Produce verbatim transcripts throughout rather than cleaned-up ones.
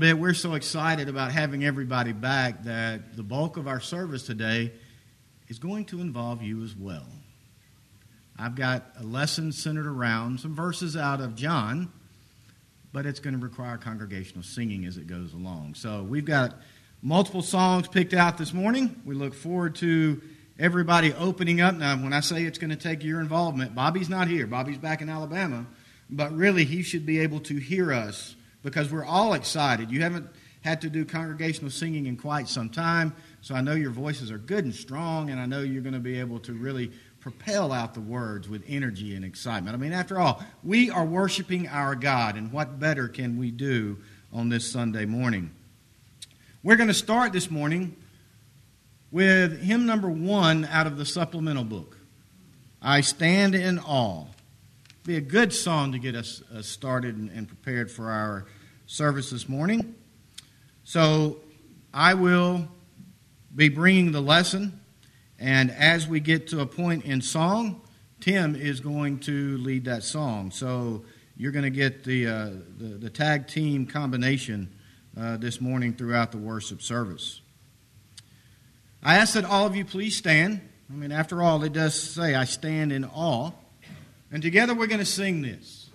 bit, we're so excited about having everybody back that the bulk of our service today is going to involve you as well. I've got a lesson centered around some verses out of John, but it's going to require congregational singing as it goes along. So we've got multiple songs picked out this morning. We look forward to everybody opening up. Now, when I say it's going to take your involvement, Bobby's not here. Bobby's back in Alabama. But really, he should be able to hear us because we're all excited. You haven't had to do congregational singing in quite some time, so I know your voices are good and strong, and I know you're going to be able to really propel out the words with energy and excitement. I mean, after all, we are worshiping our God, and what better can we do on this Sunday morning? We're going to start this morning with hymn number one out of the supplemental book, I Stand in Awe. Be a good song to get us uh, started and, and prepared for our service this morning. So I will be bringing the lesson, and as we get to a point in song, Tim is going to lead that song. So you're going to get the, uh, the the tag team combination uh, this morning throughout the worship service. I ask that all of you please stand. I mean, after all, it does say, I stand in awe. And together we're going to sing this.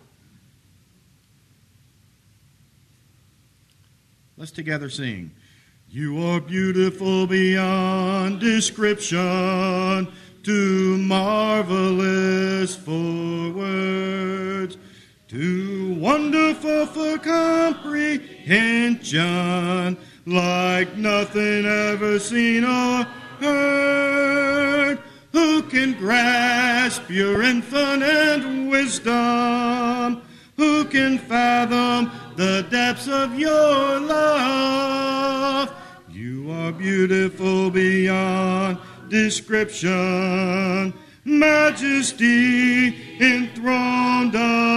Let's together sing. You are beautiful beyond description, too marvelous for words, too wonderful for comprehension, like nothing ever seen or heard. Who can grasp your infinite wisdom? Who can fathom the depths of your love? You are beautiful beyond description, majesty enthroned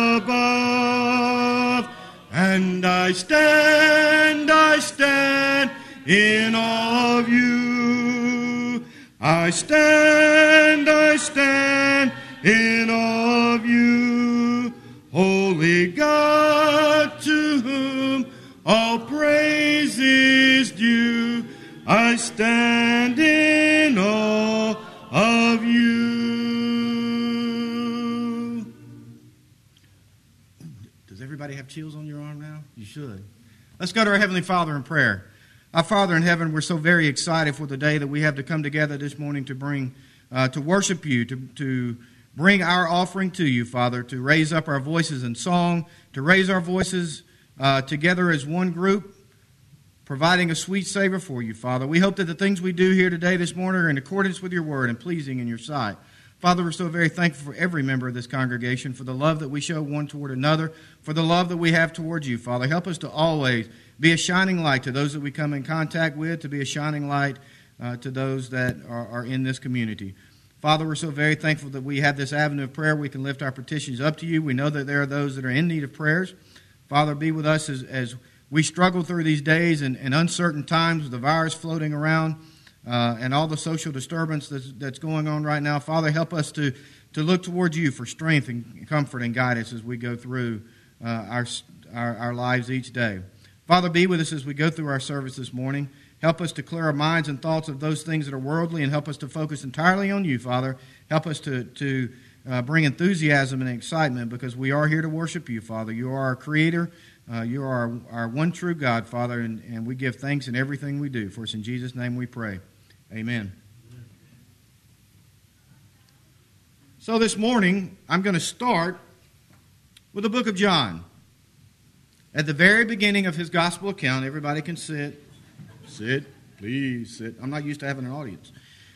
above. And I stand, I stand in awe of you. I stand, I stand in awe of you, holy God, to whom all praise is due. I stand in awe of you. Does everybody have chills on your arm now? You should. Let's go to our Heavenly Father in prayer. Our Father in heaven, we're so very excited for the day that we have to come together this morning to bring, uh, to worship you, to, to bring our offering to you, Father, to raise up our voices in song, to raise our voices uh, together as one group, providing a sweet savor for you, Father. We hope that the things we do here today, this morning, are in accordance with your word and pleasing in your sight. Father, we're so very thankful for every member of this congregation, for the love that we show one toward another, for the love that we have towards you, Father. Help us to always be a shining light to those that we come in contact with, to be a shining light uh, to those that are, are in this community. Father, we're so very thankful that we have this avenue of prayer. We can lift our petitions up to you. We know that there are those that are in need of prayers. Father, be with us as, as we struggle through these days and, and uncertain times with the virus floating around uh, and all the social disturbance that's, that's going on right now. Father, help us to, to look towards you for strength and comfort and guidance as we go through uh, our, our, our lives each day. Father, be with us as we go through our service this morning. Help us to clear our minds and thoughts of those things that are worldly and help us to focus entirely on you, Father. Help us to, to uh, bring enthusiasm and excitement because we are here to worship you, Father. You are our Creator. Uh, you are our, our one true God, Father, and, and we give thanks in everything we do. For it's in Jesus' name we pray. Amen. So this morning, I'm going to start with the book of John. At the very beginning of his gospel account, everybody can sit. Sit, please sit. I'm not used to having an audience.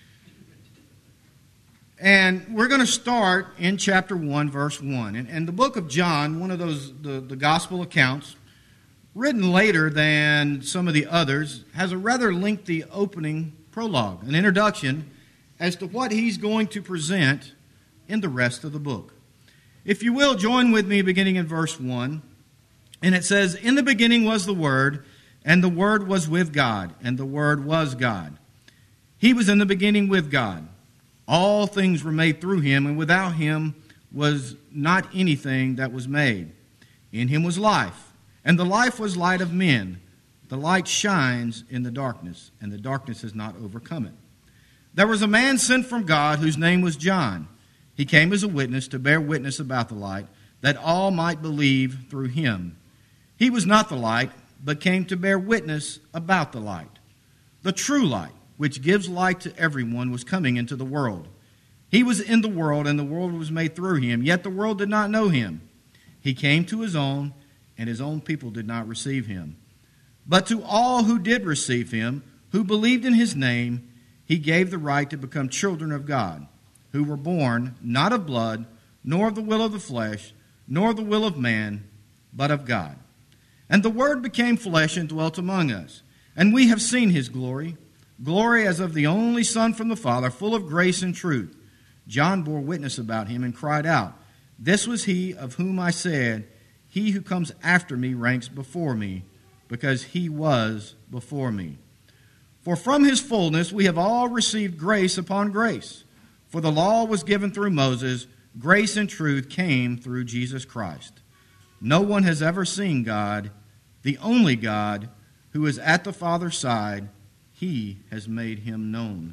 And we're going to start in chapter one, verse one. And, and the book of John, one of those, the, the gospel accounts, written later than some of the others, has a rather lengthy opening prologue, an introduction as to what he's going to present in the rest of the book. If you will, join with me beginning in verse one. And it says, in the beginning was the Word, and the Word was with God, and the Word was God. He was in the beginning with God. All things were made through him, and without him was not anything that was made. In him was life, and the life was light of men. The light shines in the darkness, and the darkness has not overcome it. There was a man sent from God whose name was John. He came as a witness to bear witness about the light, that all might believe through him. He was not the light, but came to bear witness about the light. The true light, which gives light to everyone, was coming into the world. He was in the world, and the world was made through him, yet the world did not know him. He came to his own, and his own people did not receive him. But to all who did receive him, who believed in his name, he gave the right to become children of God, who were born not of blood, nor of the will of the flesh, nor of the will of man, but of God. And the Word became flesh and dwelt among us. And we have seen his glory, glory as of the only Son from the Father, full of grace and truth. John bore witness about him and cried out, "This was he of whom I said, he who comes after me ranks before me, because he was before me." For from his fullness we have all received grace upon grace. For the law was given through Moses, grace and truth came through Jesus Christ. No one has ever seen God, the only God, who is at the Father's side. He has made him known.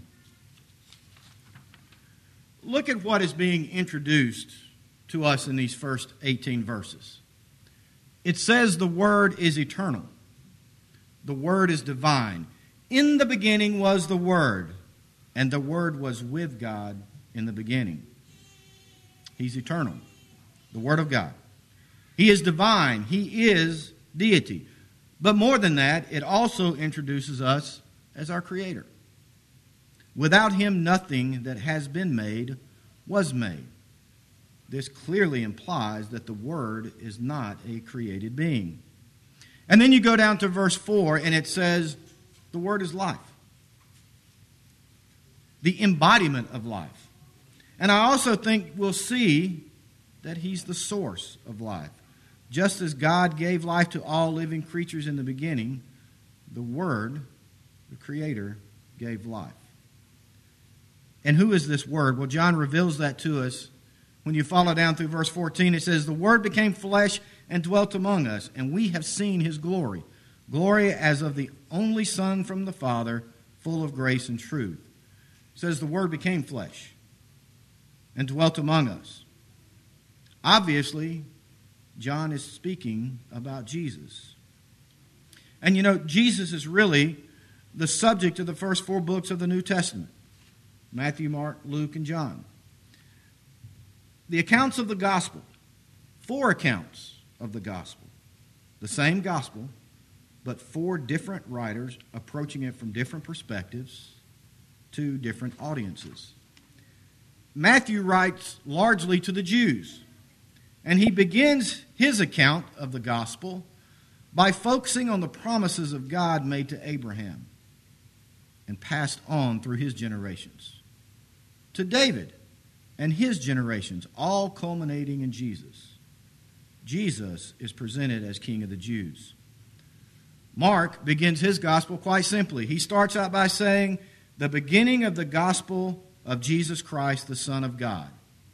Look at what is being introduced to us in these first eighteen verses. It says the Word is eternal. The Word is divine. In the beginning was the Word, and the Word was with God in the beginning. He's eternal, the Word of God. He is divine. He is deity. But more than that, it also introduces us as our Creator. Without him, nothing that has been made was made. This clearly implies that the Word is not a created being. And then you go down to verse four, and it says, the Word is life. The embodiment of life. And I also think we'll see that he's the source of life. Just as God gave life to all living creatures in the beginning, the Word, the Creator, gave life. And who is this Word? Well, John reveals that to us. When you follow down through verse fourteen, it says, the Word became flesh and dwelt among us, and we have seen his glory. Glory as of the only Son from the Father, full of grace and truth. It says the Word became flesh and dwelt among us. Obviously, John is speaking about Jesus. And you know, Jesus is really the subject of the first four books of the New Testament. Matthew, Mark, Luke, and John. The accounts of the gospel, four accounts of the gospel. The same gospel, but four different writers approaching it from different perspectives to different audiences. Matthew writes largely to the Jews, and he begins his account of the gospel by focusing on the promises of God made to Abraham and passed on through his generations, to David and his generations, all culminating in Jesus. Jesus is presented as King of the Jews. Mark begins his gospel quite simply. He starts out by saying, the beginning of the gospel of Jesus Christ, the Son of God.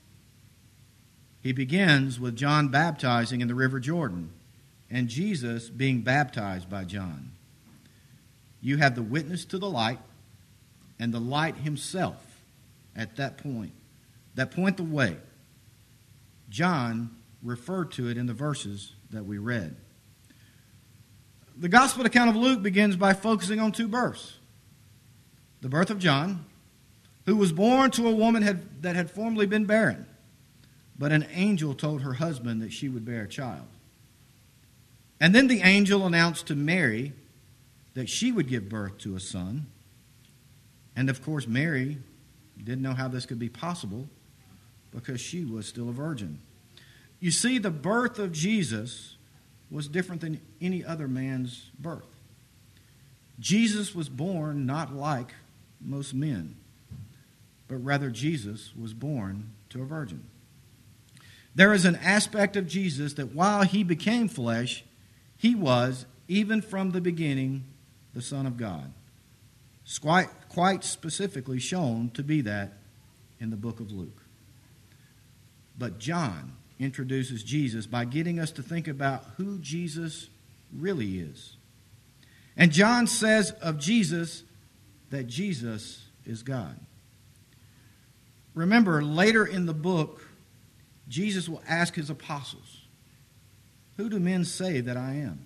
He begins with John baptizing in the River Jordan and Jesus being baptized by John. You have the witness to the light and the light himself at that point, that point the way. John referred to it in the verses that we read. The gospel account of Luke begins by focusing on two births. The birth of John, who was born to a woman had, that had formerly been barren, but an angel told her husband that she would bear a child. And then the angel announced to Mary that she would give birth to a son. And of course, Mary didn't know how this could be possible because she was still a virgin. You see, the birth of Jesus was different than any other man's birth. Jesus was born not like most men, but rather Jesus was born to a virgin. There is an aspect of Jesus that while he became flesh, he was, even from the beginning, the Son of God. It's quite, quite specifically shown to be that in the book of Luke. But John introduces Jesus by getting us to think about who Jesus really is. And John says of Jesus that Jesus is God. Remember, later in the book, Jesus will ask his apostles, "Who do men say that I am?"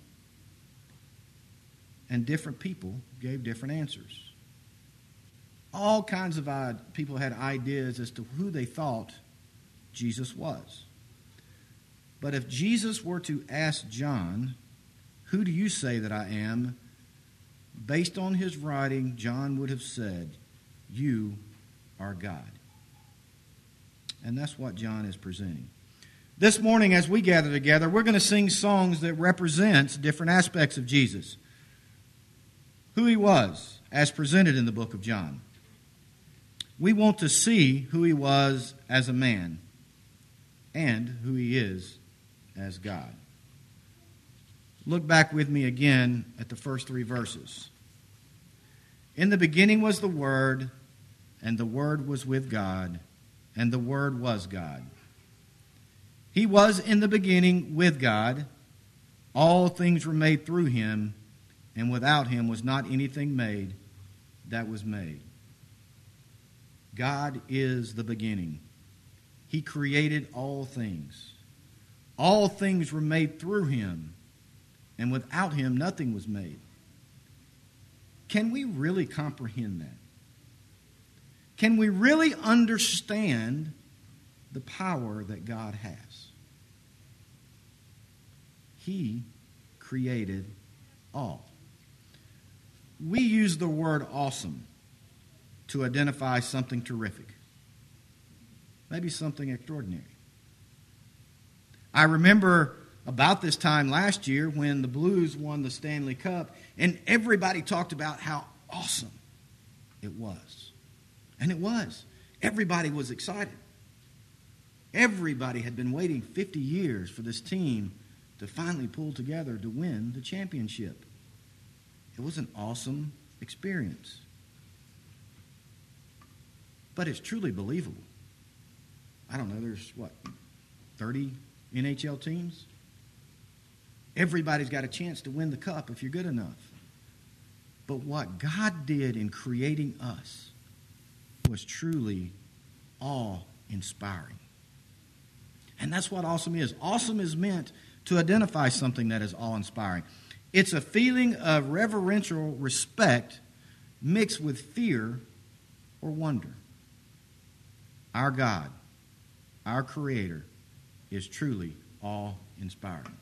And different people gave different answers. All kinds of odd people had ideas as to who they thought Jesus was. But if Jesus were to ask John, "Who do you say that I am?" based on his writing, John would have said, "You are God." And that's what John is presenting. This morning, as we gather together, we're going to sing songs that represent different aspects of Jesus. Who he was, as presented in the book of John. We want to see who he was as a man and who he is as God. Look back with me again at the first three verses. In the beginning was the Word, and the Word was with God, and the Word was God. He was in the beginning with God. All things were made through him, and without him was not anything made that was made. God is the beginning. He created all things. All things were made through him, and without him nothing was made. Can we really comprehend that? Can we really understand the power that God has? He created all. We use the word awesome to identify something terrific, maybe something extraordinary. I remember about this time last year when the Blues won the Stanley Cup, and everybody talked about how awesome it was. And it was. Everybody was excited. Everybody had been waiting fifty years for this team to finally pull together to win the championship. It was an awesome experience. But it's truly believable. I don't know, there's what, thirty N H L teams? Everybody's got a chance to win the cup if you're good enough. But what God did in creating us was truly awe-inspiring. And that's what awesome is. Awesome is meant to identify something that is awe-inspiring. It's a feeling of reverential respect mixed with fear or wonder. Our God, our Creator, is truly awe-inspiring.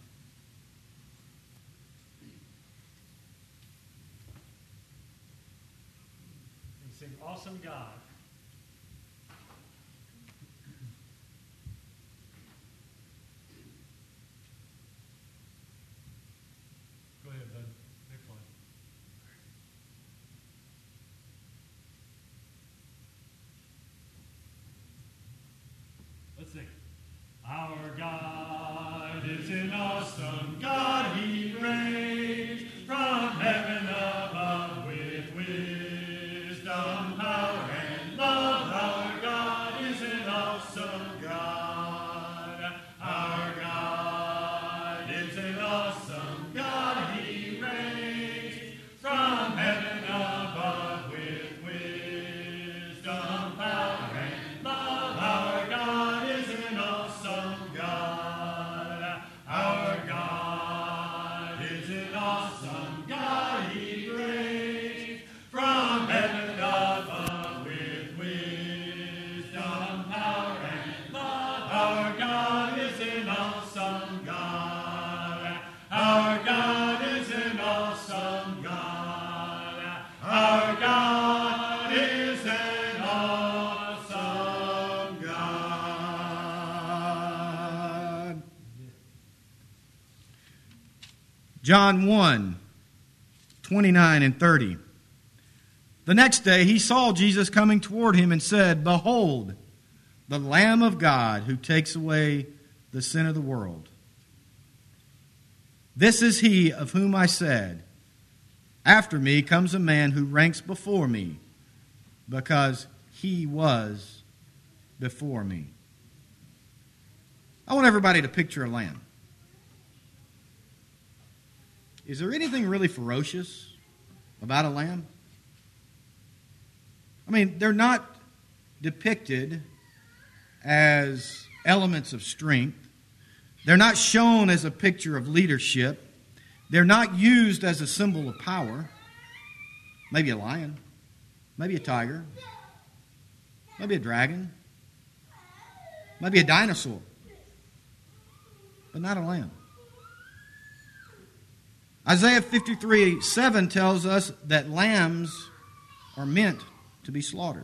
We sing Awesome God. Go ahead, bud. Next one. Let's sing. Our God is an awesome God. He reigns from heaven above with wisdom, power, and love. Our God is an awesome God. Our God is an awesome God. He reigns from heaven above with wisdom, power, and love. Our God is an awesome God. Our God is an awesome God. He reigns from heaven above with wisdom, power, and love. Our God is an awesome God. Our God is an awesome God. Our God is an awesome God. John one, twenty-nine and thirty. The next day he saw Jesus coming toward him and said, "Behold, the Lamb of God who takes away the sin of the world. This is he of whom I said, after me comes a man who ranks before me, because he was before me." I want everybody to picture a lamb. Is there anything really ferocious about a lamb? I mean, they're not depicted as elements of strength. They're not shown as a picture of leadership. They're not used as a symbol of power. Maybe a lion. Maybe a tiger. Maybe a dragon. Maybe a dinosaur. But not a lamb. Isaiah fifty-three seven tells us that lambs are meant to be slaughtered.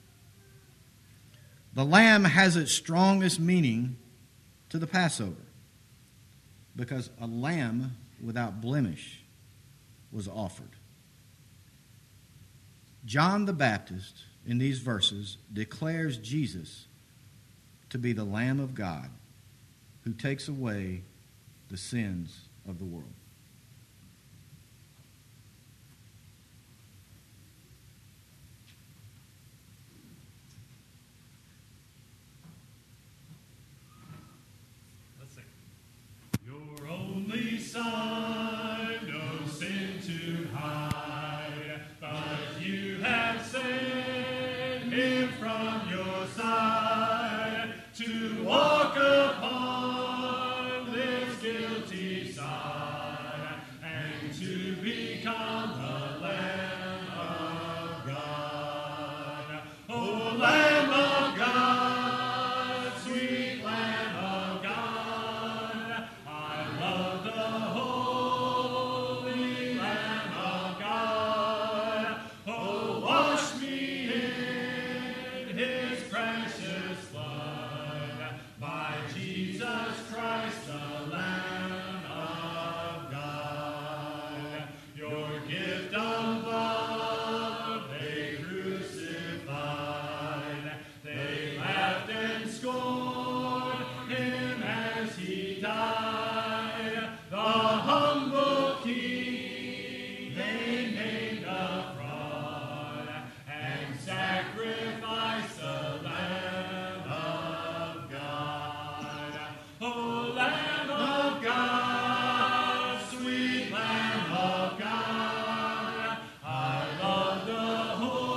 The lamb has its strongest meaning to the Passover because a lamb without blemish was offered. John the Baptist, in these verses, declares Jesus to be the Lamb of God who takes away the sins of the world. Your only Son, no sin to hide, but you have sent him from your side to walk upon this guilty side and to become the Lamb of God. Oh, Lamb of God, sweet Lamb of God, I love the holy Lamb of God. Oh, wash me in his precious blood, by Jesus Christ, the Lamb of God. Your gift of love they crucified. They laughed and scorned him as he died. The humble king they named a fraud and sacrificed the Lamb of God. Oh, Lamb of God, sweet Lamb of God, I love the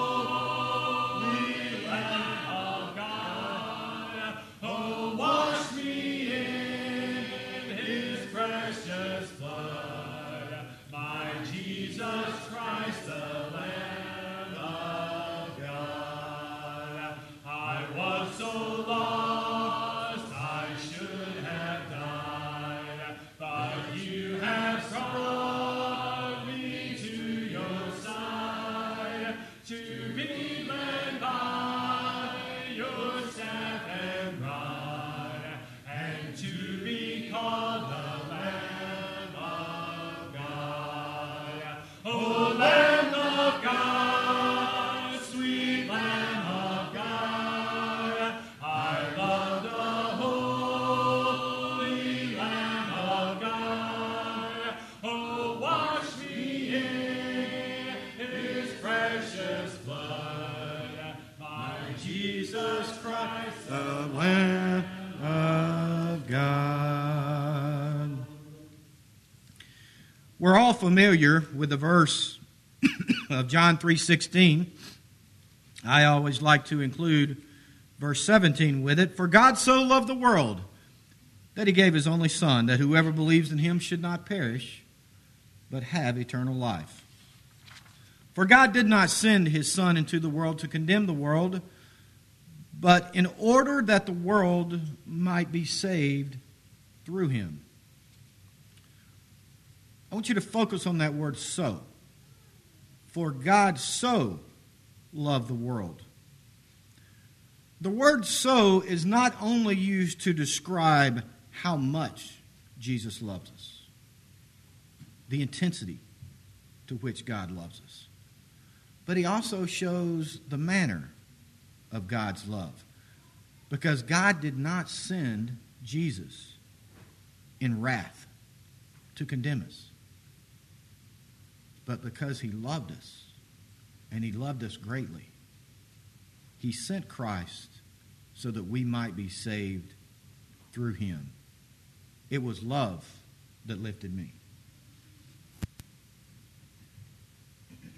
holy Lamb of God. Oh, wash me in his precious blood, my Jesus Christ, the Lamb of God. I was so lost, I should have died, but you have brought me to your side, to be led by your staff and rod, and to be called the Lamb of God. Oh, Lamb of God, sweet Lamb of God, I love the holy Lamb of God. Oh, wash me in his precious blood, my Jesus Christ, The Lamb of God. We're all familiar with the verse of John three sixteen. I always like to include verse seventeen with it. For God so loved the world that he gave his only Son, that whoever believes in him should not perish, but have eternal life. For God did not send his Son into the world to condemn the world, but in order that the world might be saved through him. I want you to focus on that word so. For God so loved the world. The word so is not only used to describe how much Jesus loves us, the intensity to which God loves us, but he also shows the manner of God's love. Because God did not send Jesus in wrath to condemn us, but because he loved us, and he loved us greatly, he sent Christ so that we might be saved through him. It was love that lifted me.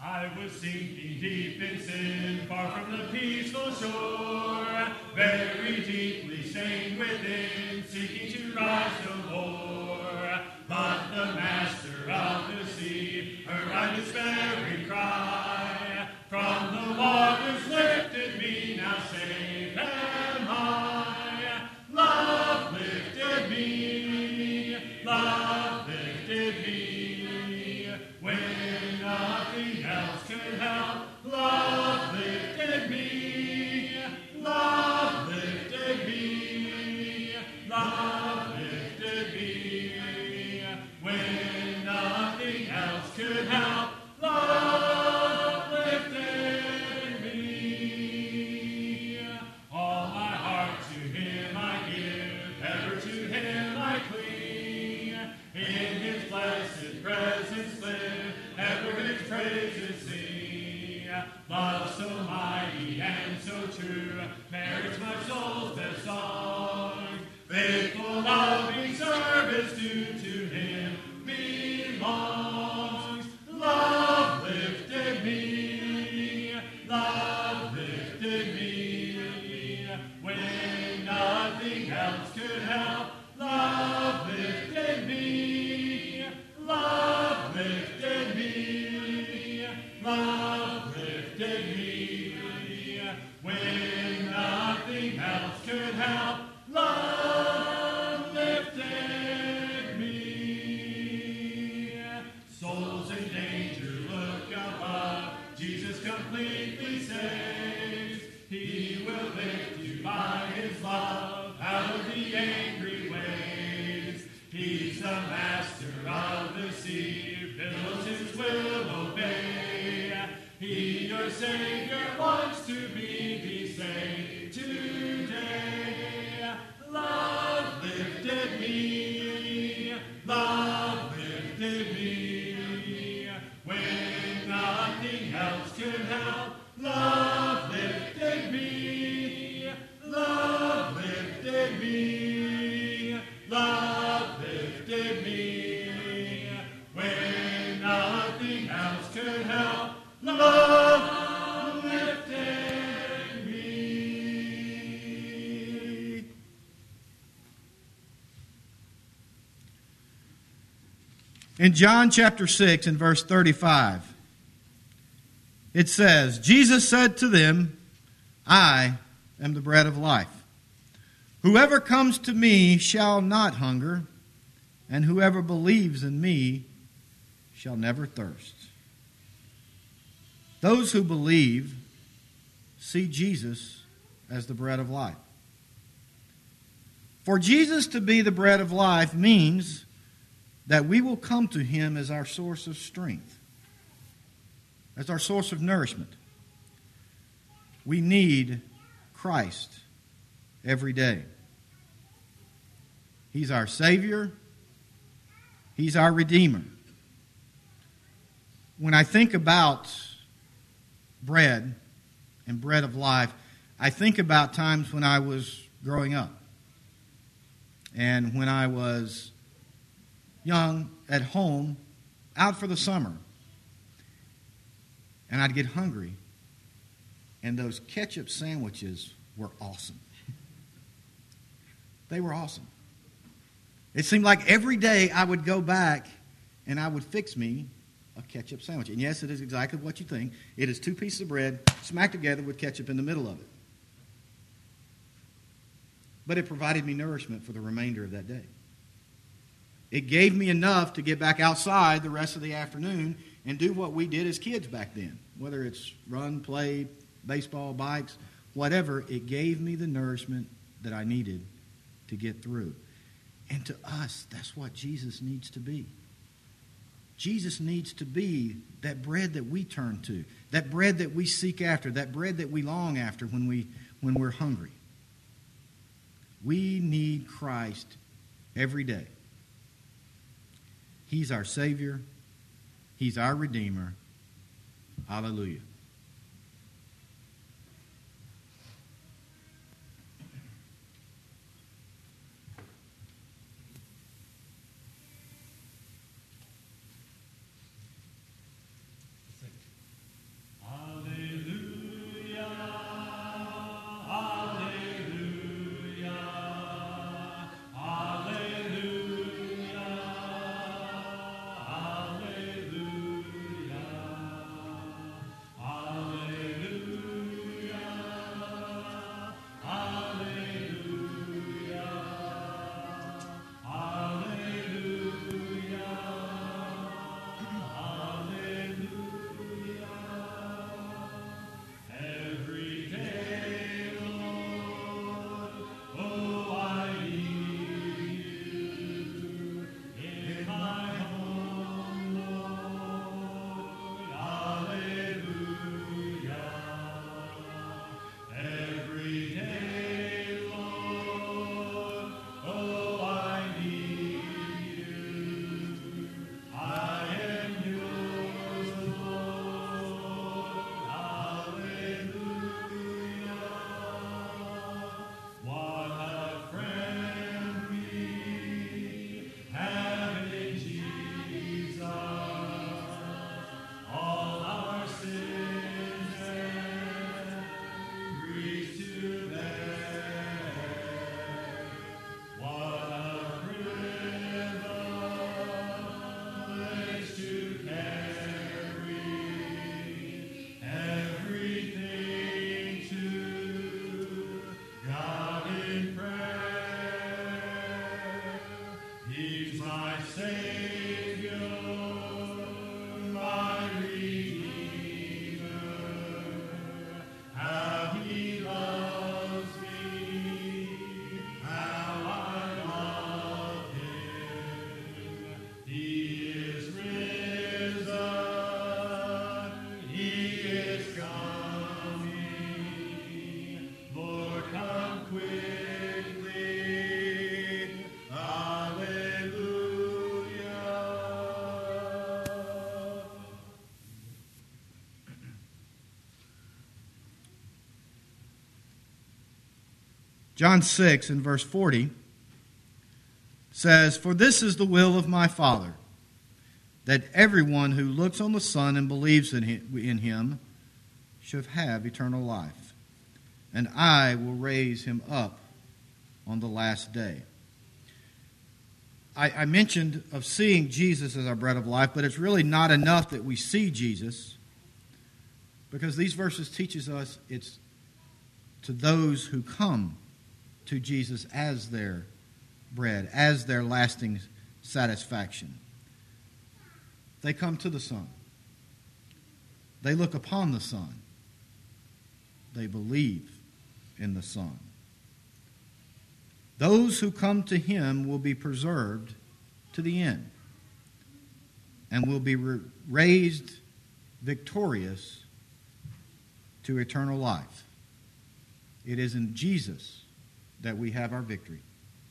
I was sinking deep in sin, far from the peaceful shore, very deeply stained within, seeking to rise no more. But the master of the sea heard my despairing cry. From the waters lifted me, now safe am I. Love lifted me, love lifted me, when nothing else could help. Love lifted me, love lifted me, love lifted me, when nothing else could help. Love lifted me. All my heart to him I give, ever to him I cling. In his blessed presence live, ever his praises sing. Love so mighty and so true merits my soul's best song. Faithful, loving service due to him belongs. Love lifted me, love lifted me, when nothing else could help. Love lifted me, love lifted me, love lifted me, when nothing else could help. Love lifted me. Souls in danger, look above. Jesus completely saves. He will lift you by his love out of the angry waves. He's the master of the sea, billows his will obey. He, your Savior, wants to be the saved today. Love lifted me, love lifted me, when nothing else could help. Love lifted me, love lifted me, love lifted me, when nothing else could help. Love lifted me. In John chapter six and verse thirty-five, it says, Jesus said to them, I am the bread of life. Whoever comes to me shall not hunger, and whoever believes in me shall never thirst. Those who believe see Jesus as the bread of life. For Jesus to be the bread of life means that we will come to him as our source of strength, as our source of nourishment. We need Christ every day. He's our Savior. He's our Redeemer. When I think about bread and bread of life, I think about times when I was growing up and when I was young at home, out for the summer, and I'd get hungry, and those ketchup sandwiches were awesome. They were awesome. It seemed like every day I would go back and I would fix me a ketchup sandwich. And yes, it is exactly what you think. It is two pieces of bread smacked together with ketchup in the middle of it. But it provided me nourishment for the remainder of that day. It gave me enough to get back outside the rest of the afternoon and do what we did as kids back then. Whether it's run, play, baseball, bikes, whatever, it gave me the nourishment that I needed to get through. And to us, that's what Jesus needs to be. Jesus needs to be that bread that we turn to, that bread that we seek after, that bread that we long after when, we, when we're hungry. We need Christ every day. He's our Savior. He's our Redeemer. Hallelujah. John six and verse forty says, "For this is the will of my Father, that everyone who looks on the Son and believes in him should have eternal life, and I will raise him up on the last day." I, I mentioned of seeing Jesus as our bread of life, but it's really not enough that we see Jesus, because these verses teaches us it's to those who come to Jesus as their bread, as their lasting satisfaction. They come to the Son. They look upon the Son. They believe in the Son. Those who come to him will be preserved to the end and will be raised victorious to eternal life. It is in Jesus that we have our victory.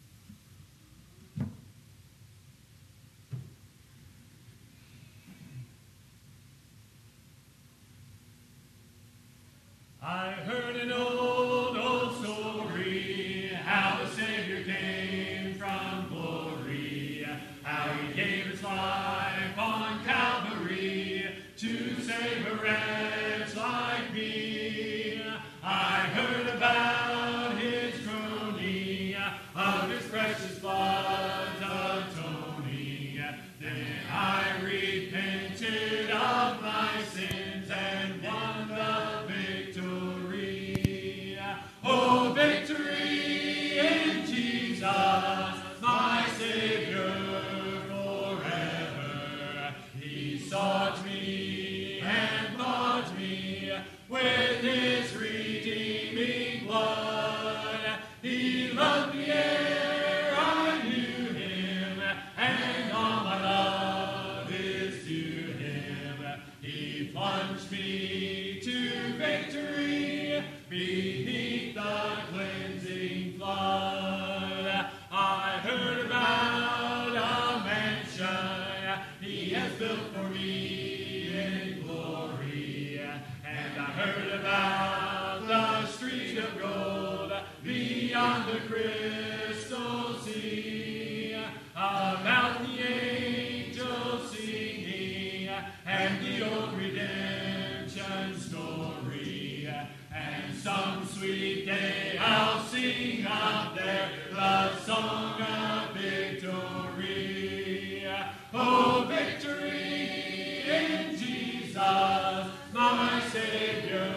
I heard an old, old story, how the Savior came from glory, how he gave his life on Calvary to save a wretch like me. I heard about his groaning, of his precious blood's atoning. Then I repented of my sins and won the victory. Oh, victory in Jesus, my Savior forever. He sought me and bought me with his redeeming blood. He loved me ere I knew him, and all my love is to him. He plunged me to victory beneath the cleansing flood. I heard about a mansion he has built for me in glory, and I heard about the street of gold beyond the crystal sea, about the angels singing and the old redemption story. And some sweet day I'll sing up there the song of victory. Oh, victory in Jesus, my Savior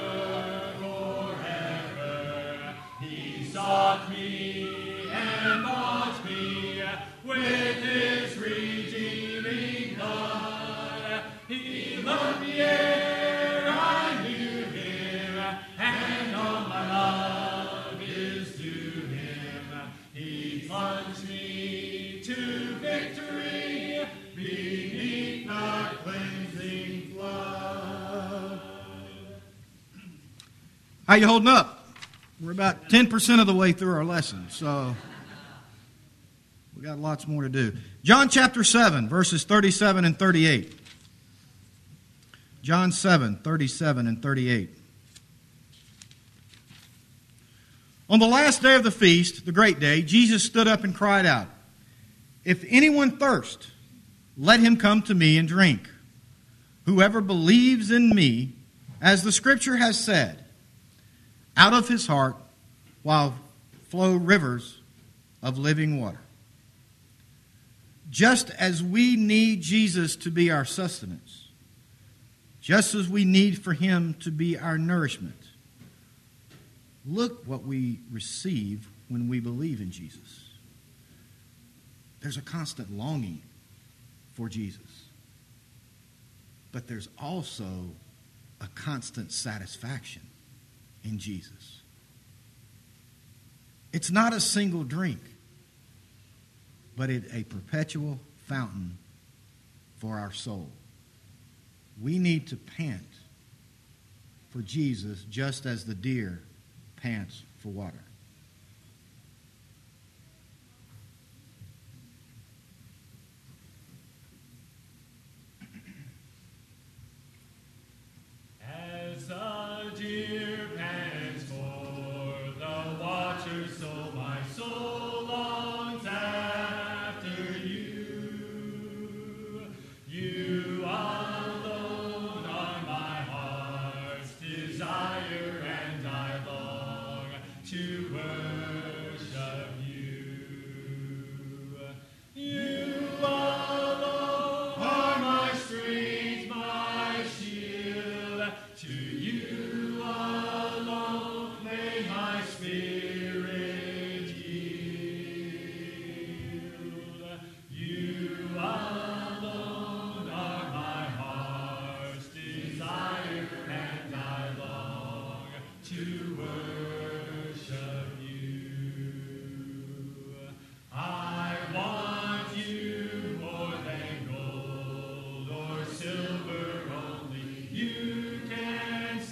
forever. He sought me and bought me with his redeeming blood. He loved me ere I knew him, and all my love is to him. He plunged me to victory beneath the cleansing flood. How you holding up? We're about ten percent of the way through our lesson, so we got lots more to do. John chapter seven, verses thirty-seven and thirty-eight. John seven, thirty-seven and thirty-eight. On the last day of the feast, the great day, Jesus stood up and cried out, "If anyone thirst, let him come to me and drink. Whoever believes in me, as the Scripture has said, out of his heart will flow rivers of living water." Just as we need Jesus to be our sustenance, just as we need for him to be our nourishment, look what we receive when we believe in Jesus. There's a constant longing for Jesus. But there's also a constant satisfaction in Jesus. It's not a single drink, but it's a perpetual fountain for our soul. We need to pant for Jesus just as the deer pants for water. As a deer pants for the water, so my soul longs after you. You alone are my heart's desire, and I long to worship you. You alone are my strength, my shield. To you alone may my spirit yield. You alone are my heart's desire, and I long to worship you. I want you more than gold or silver, only you can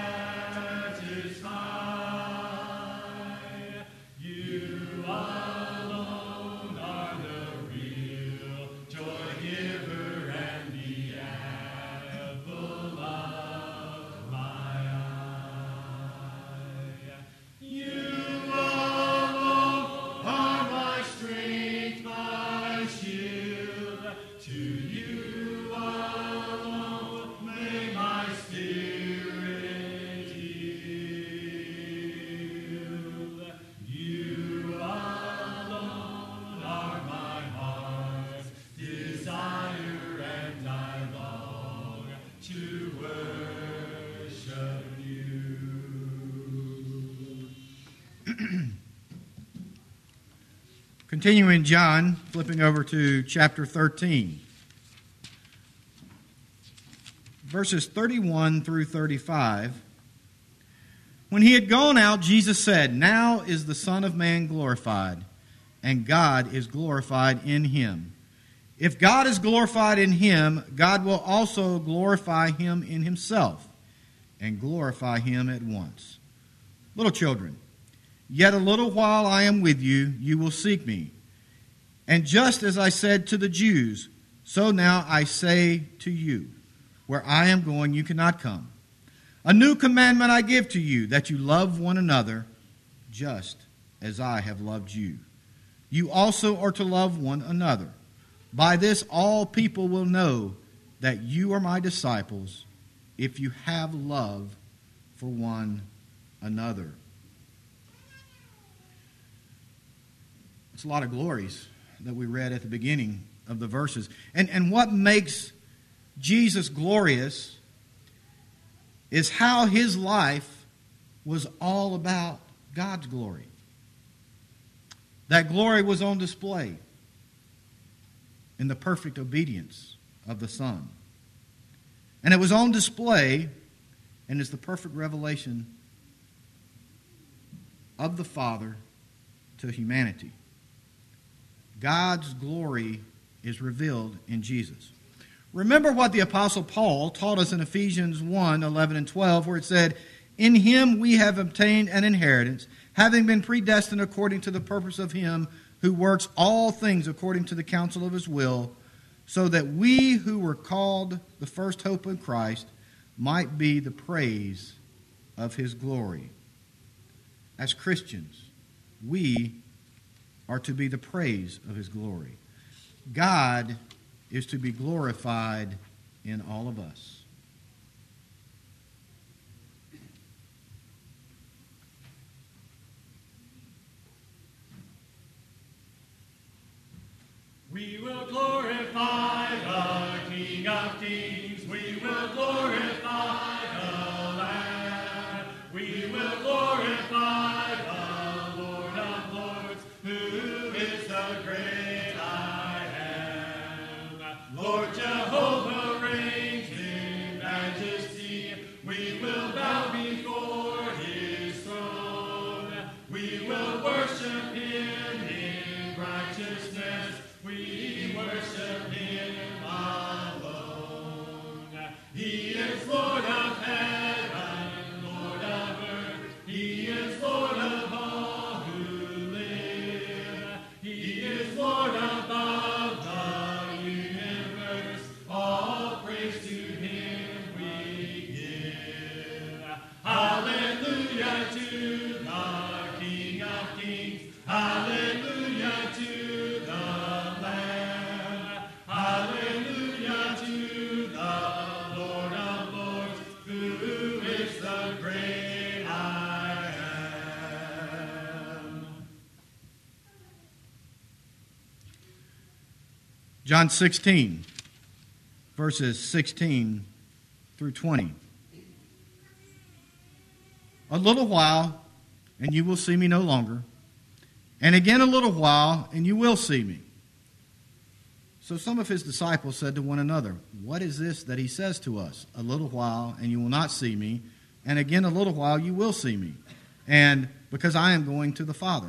satisfy. You alone are the real joy giver and the apple of my eye. You alone are my strength, my shield. To you alone may my spirit yield. You alone are my heart's desire, and I long to worship you. Continuing John, flipping over to chapter thirteen. Verses thirty-one through thirty-five. When he had gone out, Jesus said, "Now is the Son of Man glorified, and God is glorified in him. If God is glorified in him, God will also glorify him in himself, and glorify him at once. Little children, yet a little while I am with you, you will seek me. And just as I said to the Jews, so now I say to you, where I am going, you cannot come. A new commandment I give to you, that you love one another, just as I have loved you. You also are to love one another. By this all people will know that you are my disciples, if you have love for one another." It's a lot of glories that we read at the beginning of the verses. And, and what makes Jesus glorious is how his life was all about God's glory. That glory was on display in the perfect obedience of the Son. And it was on display, and is the perfect revelation of the Father to humanity. God's glory is revealed in Jesus. Remember what the Apostle Paul taught us in Ephesians one, eleven and twelve, where it said, "In him we have obtained an inheritance, having been predestined according to the purpose of him who works all things according to the counsel of his will, so that we who were called the first hope in Christ might be the praise of his glory." As Christians, we are to be the praise of his glory. God is to be glorified in all of us. We will glorify the King of Kings. We will glorify the Lamb. We will glorify the Lord of Lords, who is the great I am. John sixteen, verses sixteen through twenty. A little while, and you will see me no longer. And again a little while, and you will see me. So some of his disciples said to one another, what is this that he says to us? A little while, and you will not see me. And again a little while, you will see me. And because I am going to the Father.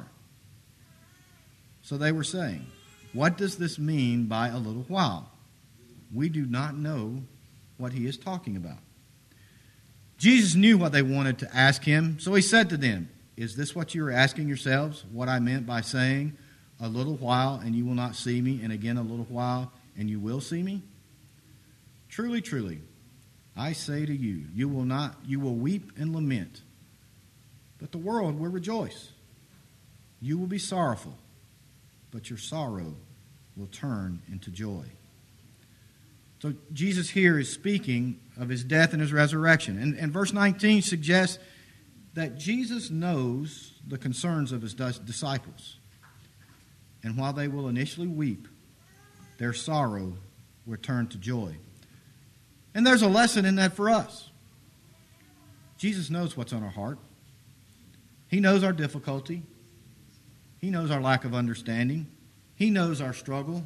So they were saying, what does this mean by a little while? We do not know what he is talking about. Jesus knew what they wanted to ask him, so he said to them, is this what you are asking yourselves, what I meant by saying, a little while and you will not see me, and again a little while and you will see me? Truly, truly, I say to you, you will not, you will weep and lament, but the world will rejoice. You will be sorrowful, but your sorrow will turn into joy. So Jesus here is speaking of his death and his resurrection. And, and verse nineteen suggests that Jesus knows the concerns of his disciples. And while they will initially weep, their sorrow will turn to joy. And there's a lesson in that for us. Jesus knows what's on our heart. He knows our difficulty. He knows our lack of understanding. He knows our struggle.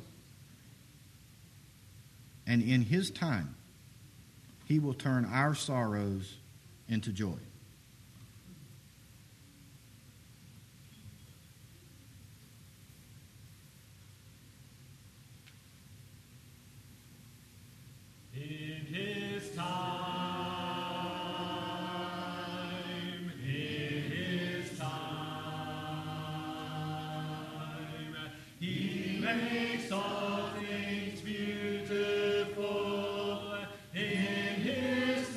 And in his time, he will turn our sorrows into joy. In his time, in his time, he makes all things beautiful. In his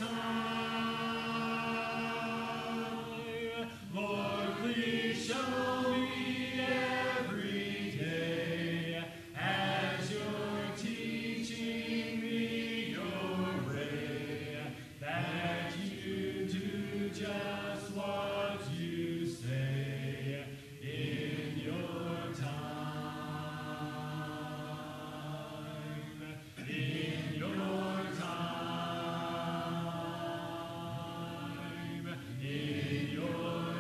time, Lord, please show me every day as you're teaching me your way, that you do just what you say in your time, in your time, in your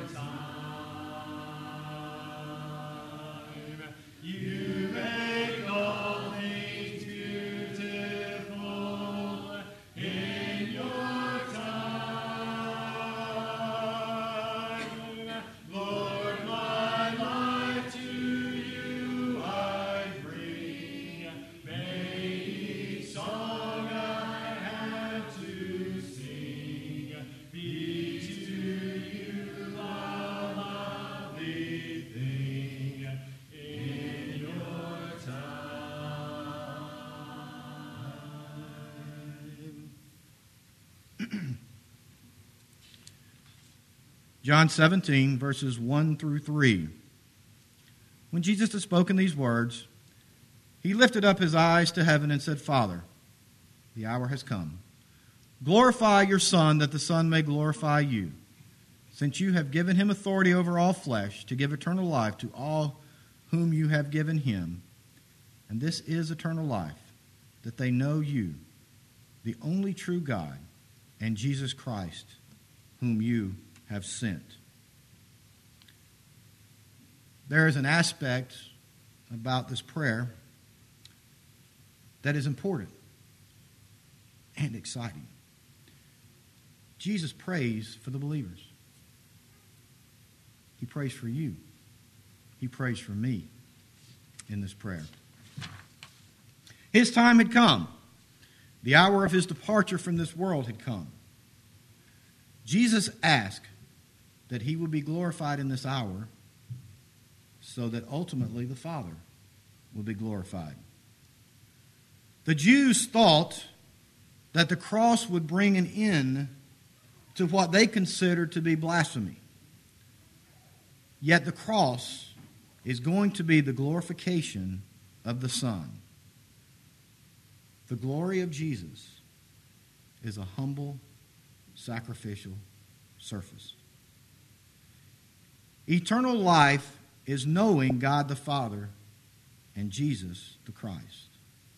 time. You make all things beautiful in your time. Lord, my life to you I bring. May each song I have to sing be to you a lovely thing in your time. John seventeen, verses one through three. When Jesus had spoken these words, he lifted up his eyes to heaven and said, Father, the hour has come. Glorify your Son, that the Son may glorify you, since you have given him authority over all flesh to give eternal life to all whom you have given him. And this is eternal life, that they know you, the only true God, and Jesus Christ, whom you have sent. There is an aspect about this prayer that is important and exciting. Jesus prays for the believers. He prays for you. He prays for me in this prayer. His time had come. The hour of his departure from this world had come. Jesus asked that he would be glorified in this hour so that ultimately the Father will be glorified. The Jews thought that the cross would bring an end to what they considered to be blasphemy. Yet the cross is going to be the glorification of the Son. The glory of Jesus is a humble, sacrificial service. Eternal life is knowing God the Father and Jesus the Christ.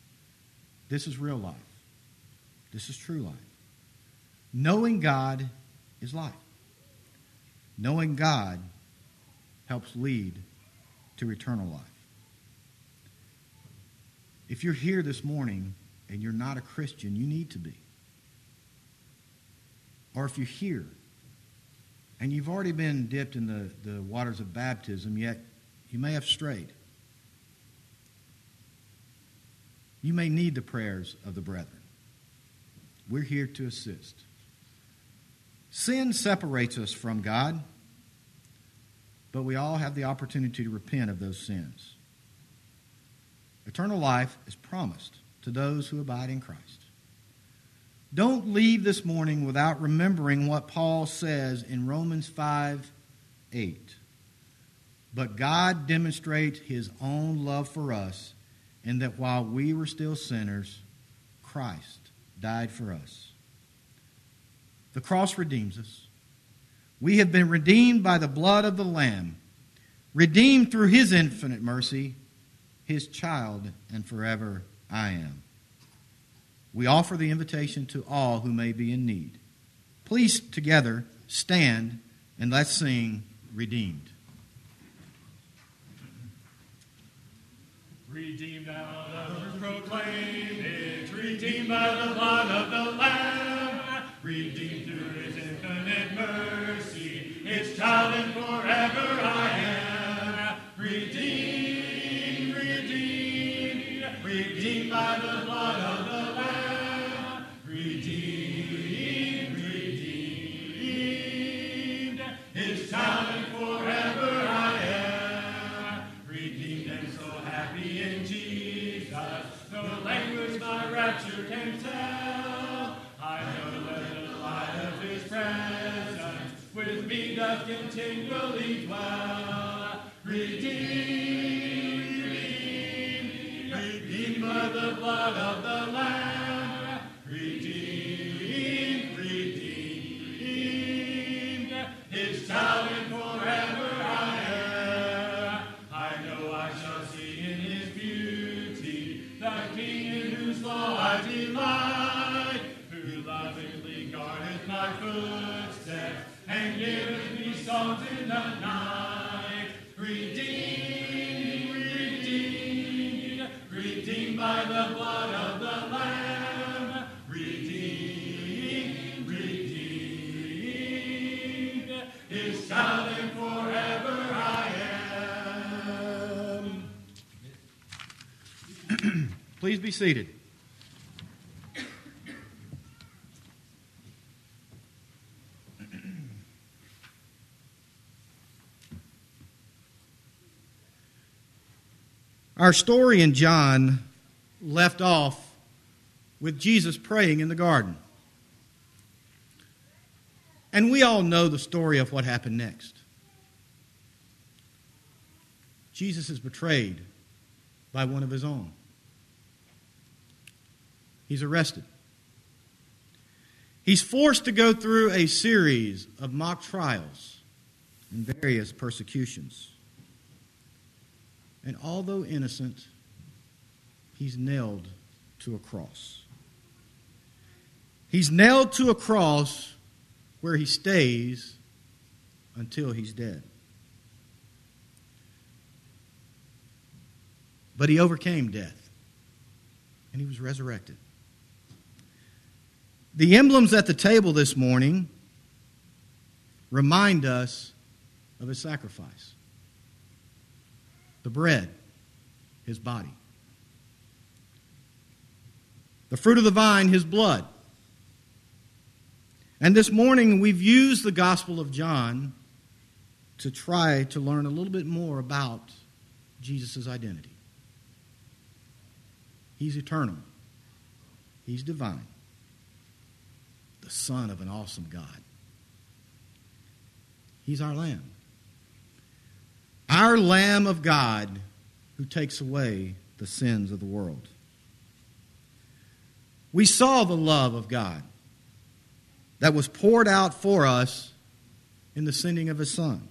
This is real life. This is true life. Knowing God is life. Knowing God helps lead to eternal life. If you're here this morning and you're not a Christian, you need to be. Or if you're here and you've already been dipped in the, the waters of baptism, yet you may have strayed. You may need the prayers of the brethren. We're here to assist. Sin separates us from God, but we all have the opportunity to repent of those sins. Eternal life is promised to those who abide in Christ. Don't leave this morning without remembering what Paul says in Romans five eight. But God demonstrates his own love for us in that while we were still sinners, Christ died for us. The cross redeems us. We have been redeemed by the blood of the Lamb, redeemed through his infinite mercy, his child, and forever I am. We offer the invitation to all who may be in need. Please together stand and let's sing Redeemed. Redeemed out of earth, proclaim it, redeemed by the blood of the Lamb, redeemed through his infinite mercy, his child and forever I am. Redeemed, redeemed, redeemed by the blood of the Lamb, redeemed, redeemed, his child and forever I am. Redeemed and so happy in Jesus, no language my rapture can tell. I know that the light of his presence with me doth continually dwell. Redeemed, redeemed, redeemed by the blood of the Lamb. Redeemed, redeemed, his child and forever I am. I know I shall see in his beauty the King in whose law I delight, who lovingly guardeth my footsteps and giveth me songs in the night. Redeemed, redeemed, redeemed by the blood of the Lamb. Redeemed, redeemed, his child and forever I am. Please be seated. Our story in John left off with Jesus praying in the garden. And we all know the story of what happened next. Jesus is betrayed by one of his own. He's arrested. He's forced to go through a series of mock trials and various persecutions. And although innocent, he's nailed to a cross. He's nailed to a cross where he stays until he's dead. But he overcame death, and he was resurrected. The emblems at the table this morning remind us of his sacrifice. The bread, his body. The fruit of the vine, his blood. And this morning we've used the Gospel of John to try to learn a little bit more about Jesus' identity. He's eternal. He's divine. The Son of an awesome God. He's our Lamb. Our Lamb of God who takes away the sins of the world. We saw the love of God that was poured out for us in the sending of his Son.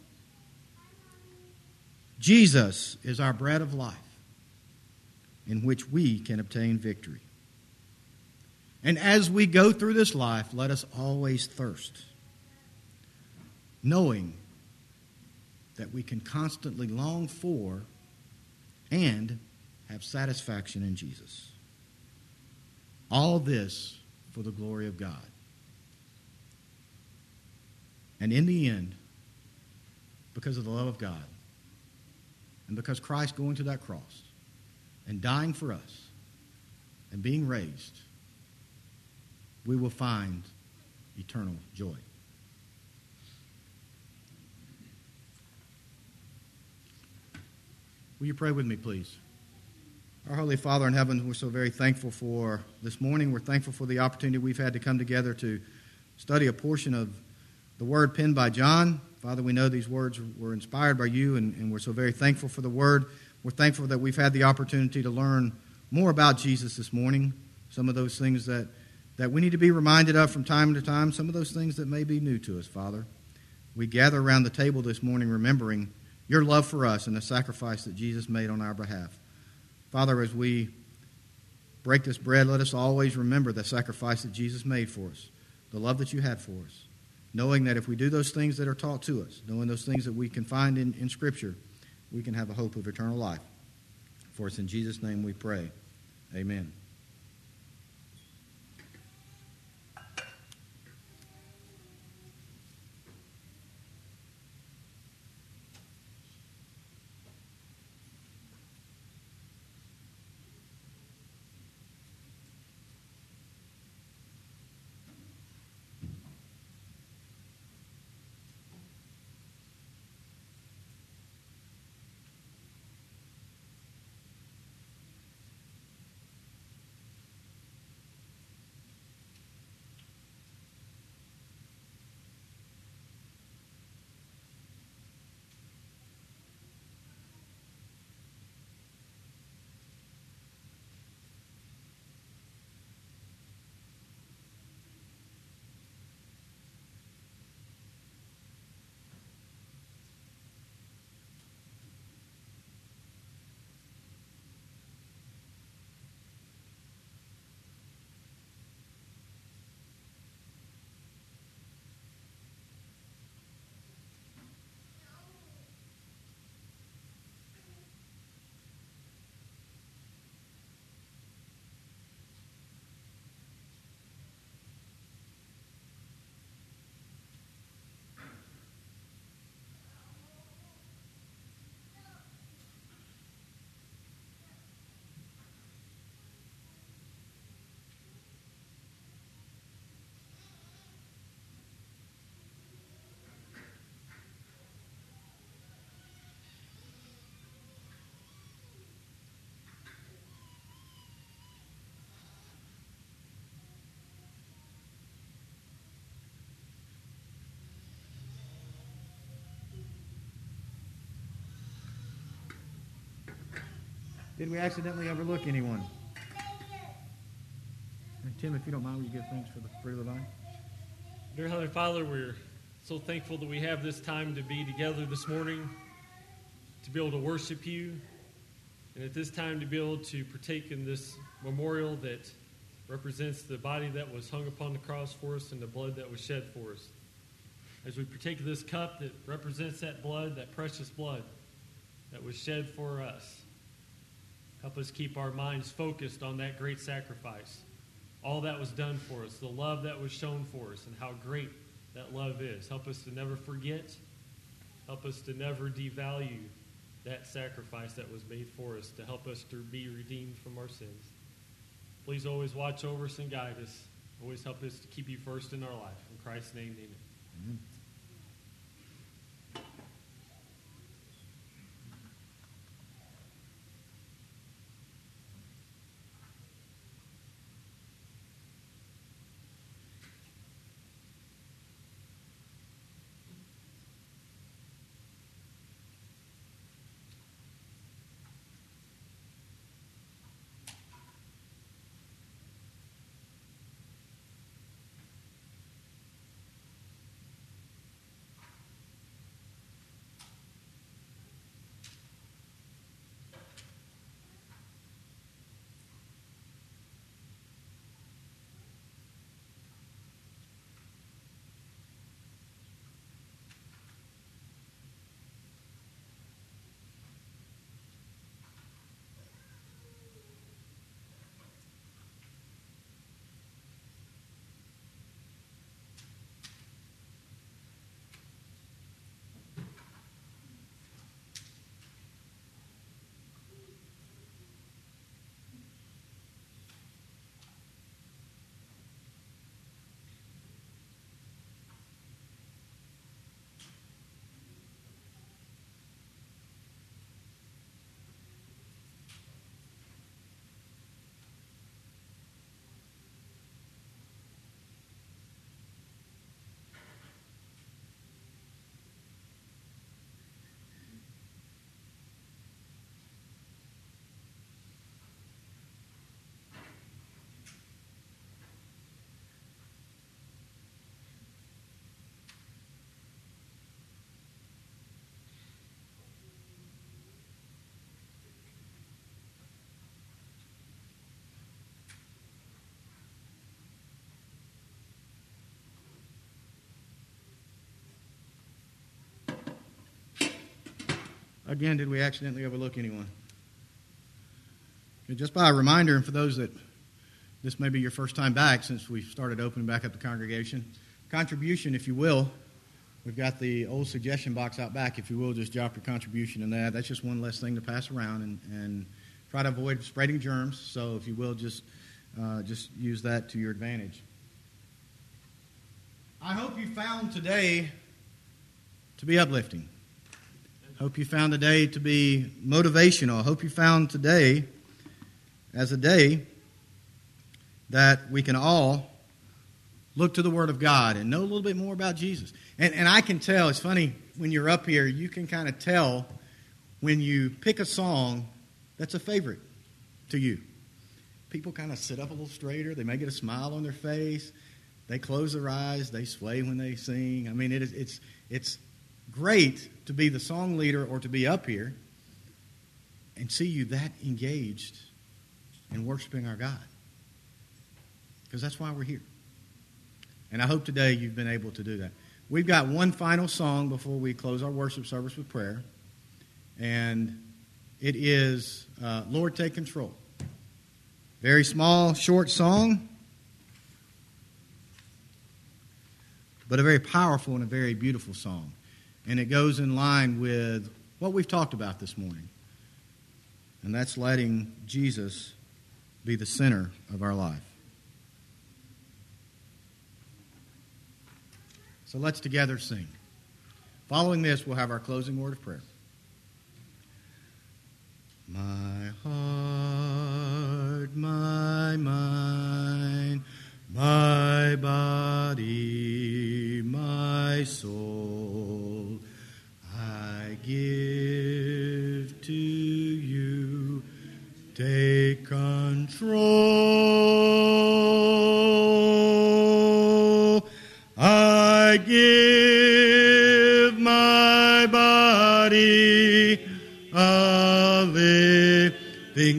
Jesus is our bread of life in which we can obtain victory. And as we go through this life, let us always thirst, knowing that we can constantly long for and have satisfaction in Jesus. All this for the glory of God. And in the end, because of the love of God, and because Christ going to that cross and dying for us and being raised, we will find eternal joy. Will you pray with me, please? Our Holy Father in heaven, we're so very thankful for this morning. We're thankful for the opportunity we've had to come together to study a portion of the word penned by John. Father, we know these words were inspired by you, and, and we're so very thankful for the word. We're thankful that we've had the opportunity to learn more about Jesus this morning, some of those things that, that we need to be reminded of from time to time, some of those things that may be new to us, Father. We gather around the table this morning remembering your love for us and the sacrifice that Jesus made on our behalf. Father, as we break this bread, let us always remember the sacrifice that Jesus made for us, the love that you had for us, knowing that if we do those things that are taught to us, knowing those things that we can find in, in Scripture, we can have a hope of eternal life. For it's in Jesus' name we pray. Amen. Did we accidentally overlook anyone? And Tim, if you don't mind, will you give thanks for the fruit of the vine? Dear Heavenly Father, we're so thankful that we have this time to be together this morning, to be able to worship you, and at this time to be able to partake in this memorial that represents the body that was hung upon the cross for us and the blood that was shed for us. As we partake of this cup that represents that blood, that precious blood that was shed for us, help us keep our minds focused on that great sacrifice. All that was done for us, the love that was shown for us, and how great that love is. Help us to never forget. Help us to never devalue that sacrifice that was made for us to help us to be redeemed from our sins. Please always watch over us and guide us. Always help us to keep you first in our life. In Christ's name, amen. Amen. Again, did we accidentally overlook anyone? Just by a reminder, and for those that this may be your first time back since we started opening back up the congregation, contribution, if you will. We've got the old suggestion box out back. If you will, just drop your contribution in that. That's just one less thing to pass around, and, and try to avoid spreading germs. So if you will, just uh, just use that to your advantage. I hope you found today to be uplifting. Hope you found today to be motivational. I hope you found today as a day that we can all look to the Word of God and know a little bit more about Jesus. And, and I can tell, it's funny, when you're up here, you can kind of tell when you pick a song that's a favorite to you. People kind of sit up a little straighter. They may get a smile on their face. They close their eyes. They sway when they sing. I mean, it is, it's, it's great to be the song leader or to be up here and see you that engaged in worshiping our God. Because that's why we're here. And I hope today you've been able to do that. We've got one final song before we close our worship service with prayer. And it is uh, Lord, Take Control. Very small, short song, but a very powerful and a very beautiful song. And it goes in line with what we've talked about this morning. And that's letting Jesus be the center of our life. So let's together sing. Following this, we'll have our closing word of prayer. My heart, my mind, my body, my soul, I give to you. Take control. I give my body a living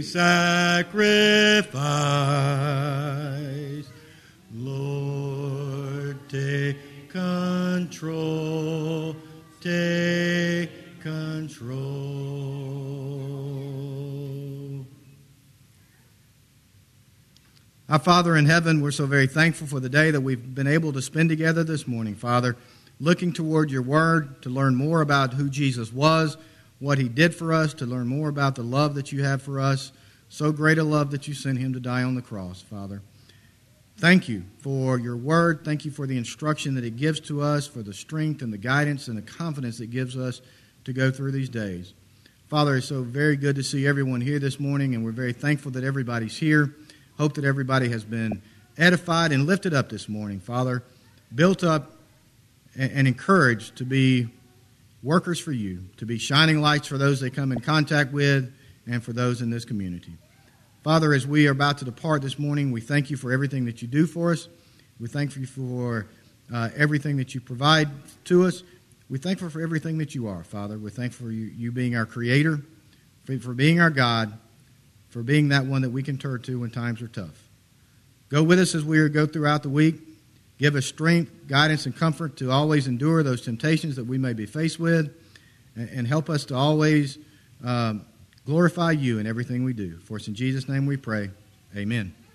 sacrifice. Lord, take control, take control. Our Father in heaven, we're so very thankful for the day that we've been able to spend together this morning, Father, looking toward your word to learn more about who Jesus was, what he did for us, to learn more about the love that you have for us, so great a love that you sent him to die on the cross, Father. Thank you for your word. Thank you for the instruction that it gives to us, for the strength and the guidance and the confidence it gives us to go through these days. Father, it's so very good to see everyone here this morning, and we're very thankful that everybody's here. Hope that everybody has been edified and lifted up this morning, Father, built up and encouraged to be workers for you, to be shining lights for those they come in contact with and for those in this community. Father, as we are about to depart this morning, we thank you for everything that you do for us. We thank you for uh, everything that you provide to us. We thank you for everything that you are, Father. We're thankful for you, you being our Creator, for, for being our God, for being that one that we can turn to when times are tough. Go with us as we go throughout the week. Give us strength, guidance, and comfort to always endure those temptations that we may be faced with, and, and help us to always um, glorify you in everything we do. For it's in Jesus' name we pray. Amen.